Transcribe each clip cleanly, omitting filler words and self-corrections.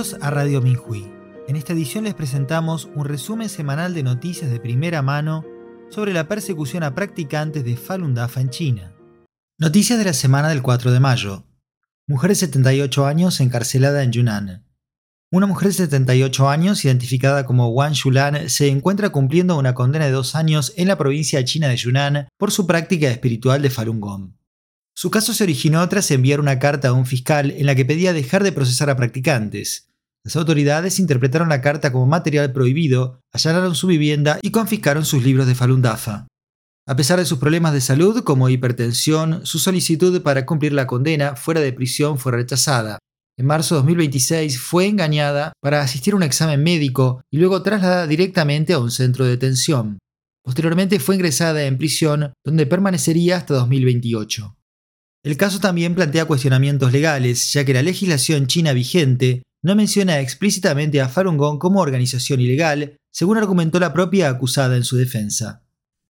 Bienvenidos a Radio Minhui. En esta edición les presentamos un resumen semanal de noticias de primera mano sobre la persecución a practicantes de Falun Dafa en China. Noticias de la semana del 4 de mayo. Mujer de 78 años encarcelada en Yunnan. Una mujer de 78 años, identificada como Wang Xulan, se encuentra cumpliendo una condena de 2 años en la provincia china de Yunnan por su práctica espiritual de Falun Gong. Su caso se originó tras enviar una carta a un fiscal en la que pedía dejar de procesar a practicantes. Las autoridades interpretaron la carta como material prohibido, allanaron su vivienda y confiscaron sus libros de Falun Dafa. A pesar de sus problemas de salud como hipertensión, su solicitud para cumplir la condena fuera de prisión fue rechazada. En marzo de 2026 fue engañada para asistir a un examen médico y luego trasladada directamente a un centro de detención. Posteriormente fue ingresada en prisión, donde permanecería hasta 2028. El caso también plantea cuestionamientos legales, ya que la legislación china vigente no menciona explícitamente a Falun Gong como organización ilegal, según argumentó la propia acusada en su defensa.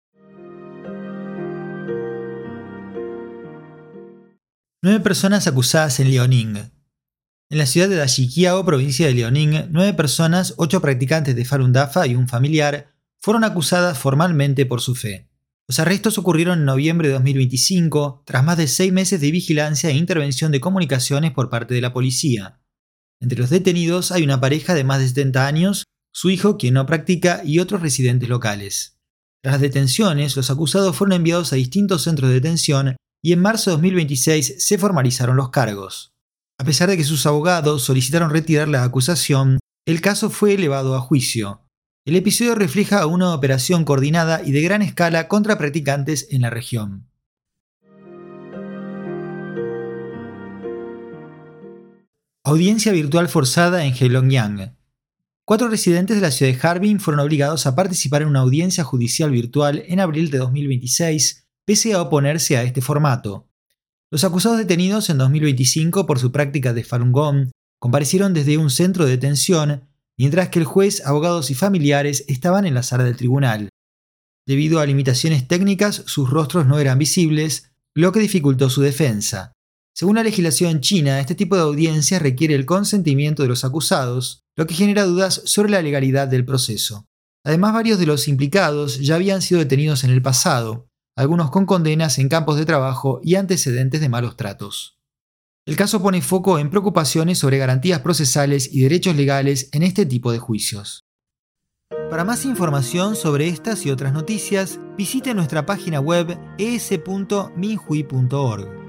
9 personas acusadas en Liaoning. En la ciudad de Daxiqiao, provincia de Liaoning, 9 personas, 8 practicantes de Falun Dafa y un familiar, fueron acusadas formalmente por su fe. Los arrestos ocurrieron en noviembre de 2025, tras más de 6 meses de vigilancia e intervención de comunicaciones por parte de la policía. Entre los detenidos hay una pareja de más de 70 años, su hijo quien no practica y otros residentes locales. Tras las detenciones, los acusados fueron enviados a distintos centros de detención y en marzo de 2026 se formalizaron los cargos. A pesar de que sus abogados solicitaron retirar la acusación, el caso fue elevado a juicio. El episodio refleja una operación coordinada y de gran escala contra practicantes en la región. Audiencia virtual forzada en Heilongjiang. 4 residentes de la ciudad de Harbin fueron obligados a participar en una audiencia judicial virtual en abril de 2026, pese a oponerse a este formato. Los acusados detenidos en 2025 por su práctica de Falun Gong comparecieron desde un centro de detención, mientras que el juez, abogados y familiares estaban en la sala del tribunal. Debido a limitaciones técnicas, sus rostros no eran visibles, lo que dificultó su defensa. Según la legislación china, este tipo de audiencia requiere el consentimiento de los acusados, lo que genera dudas sobre la legalidad del proceso. Además, varios de los implicados ya habían sido detenidos en el pasado, algunos con condenas en campos de trabajo y antecedentes de malos tratos. El caso pone foco en preocupaciones sobre garantías procesales y derechos legales en este tipo de juicios. Para más información sobre estas y otras noticias, visite nuestra página web es.minhui.org.